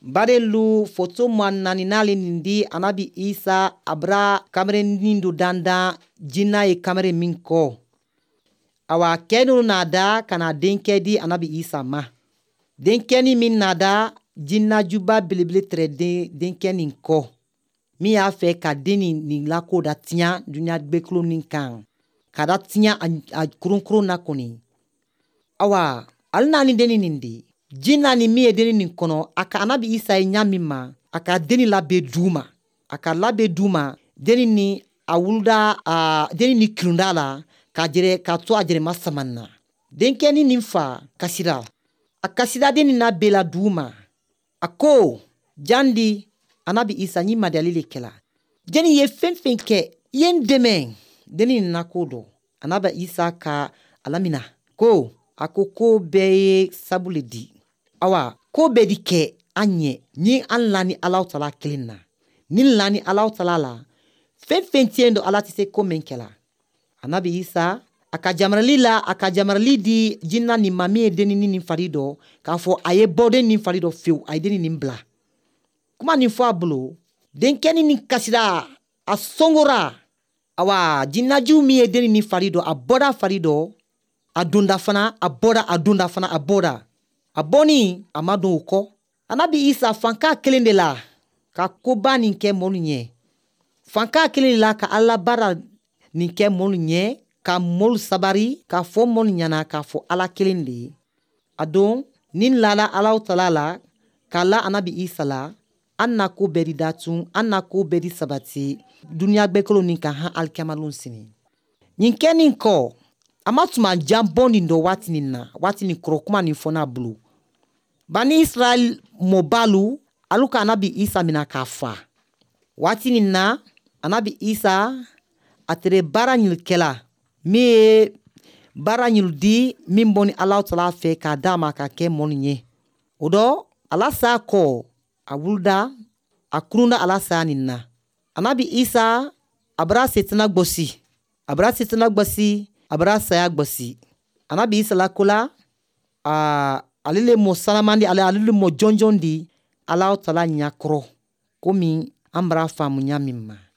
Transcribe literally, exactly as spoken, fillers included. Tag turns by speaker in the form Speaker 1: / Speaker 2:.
Speaker 1: barelu foto manani nali nindi anabi Isa abra kamere nindu danda jinna ye kamere minko awa kenu nada kana denke di anabi Isa ma denkeni min nada jinna juba bilibili tre de denkeni ko mi y'a fɛ ka deni ni lako da tiɲa dunya gbeklo nin kan ka da tiɲa a kurun na koni awa alna ni deni nindi jinna ni mi ye deni nin kono aka anabi Isa ye ɲami ma aka deni labe duma aka labe duma deni ni a wuluda a deni ni kirunda la ka jere ka to a jere masamanna denkeni nin fa kasira a kasira deni na bela duma ako jandi anabi Isa ni madalile kela deni ye fen fen ke yen deme deni na kodo anabi Isa ka alamina ko ako ko be sabule di awa ko be di ke anye ni an lani Allah Taala kelinna ni lani Allah Taala la fen fen tiendo Allah ti se ko men kela anabi Isa aka jamarali la aka jamarali di jinna ni mami deni ni farido ka fo aye bode ni farido fiu ay deni ni bla kuma ni fo abulo denkeni ni kasira a songora awa jinna ju mi deni ni farido a boda farido a dunda fana a boda a dunda fana a boda a boni amadu uko anabi Isa fanka kelen de la ka koba ni ke monu nye fanka kelen de la ka Allah bara ni ke monu nye ka mol sabari ka fo monu nyana ka fo ala kelen de adon nin lala Allah Taala la kala anabi Isa la anna ko beri datun anna ko beri sabati dunya gbekolo nin kan han alkamalun sini nin kenin ko amatuma jamboni ndo watini na watini krokuma ni fona blu bani Israel mobalu aluka anabi Isa mina kafa watini na anabi Isa atere baranyil kela mi baranyil di mimboni Allah Taala fe ka dama ka ke monye odo alasa ko awulda akrunda alasa ninna anabi Isa abra setna gbosi abra setna gbosi abra saya gbosi anabi Isa la kola a alile mo salamandi ale alile mo jonjondi Allah Taala nyakro komi ambra famu nyamimma